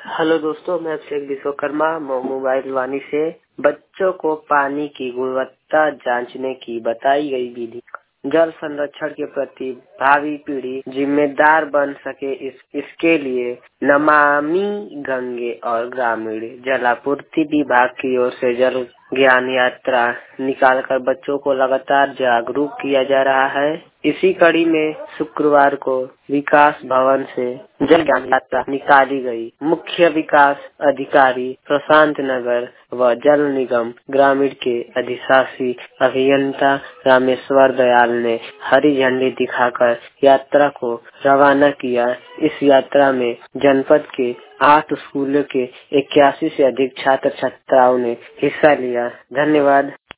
Hello दोस्तों, मैं अभिषेक Vishwakarma mobile वाणी से बच्चों को पानी की गुणवत्ता जांचने की बताई गई विधि। जल संरक्षण के प्रति भावी पीढ़ी जिम्मेदार बन सके इसके लिए नमामि गंगे और ग्रामीण जलापूर्ति विभाग की ओर से जल ज्ञान यात्रा निकालकर बच्चों को लगातार जागरूक किया जा रहा है। इसी कड़ी में शुक्रवार को विकास भवन से जल ज्ञान यात्रा निकाली गई। मुख्य विकास अधिकारी प्रशांत नगर व जल निगम ग्रामीण के अधिशासी अभियंता रामेश्वर दयाल ने हरी झंडी दिखाकर यात्रा को रवाना किया। इस यात्रा में जनपद के 8 स्कूलों के 81 से अधिक छात्र छात्राओं ने हिस्सा लिया। धन्यवाद।